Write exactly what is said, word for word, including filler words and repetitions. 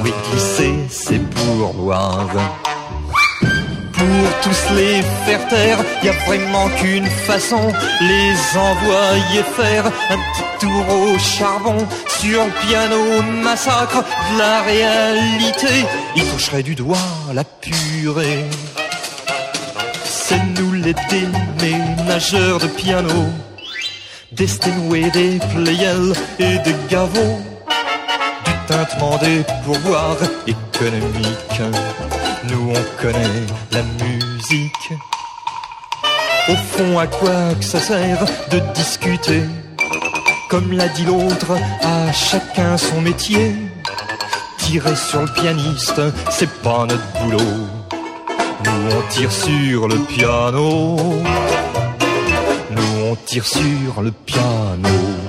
jouer glisser ses pourboires. Pour tous les faire taire, y a vraiment qu'une façon, les envoyer faire un petit tour au charbon. Sur le piano massacre de la réalité, ils toucheraient du doigt la purée. C'est nous les déménageurs de piano, destinés des Pleyel et des Gaveau, du tintement des pourboires économiques. Nous on connaît la musique. Au fond, à quoi que ça sert de discuter? Comme l'a dit l'autre, à chacun son métier. Tirer sur le pianiste, c'est pas notre boulot. Nous on tire sur le piano. Nous on tire sur le piano.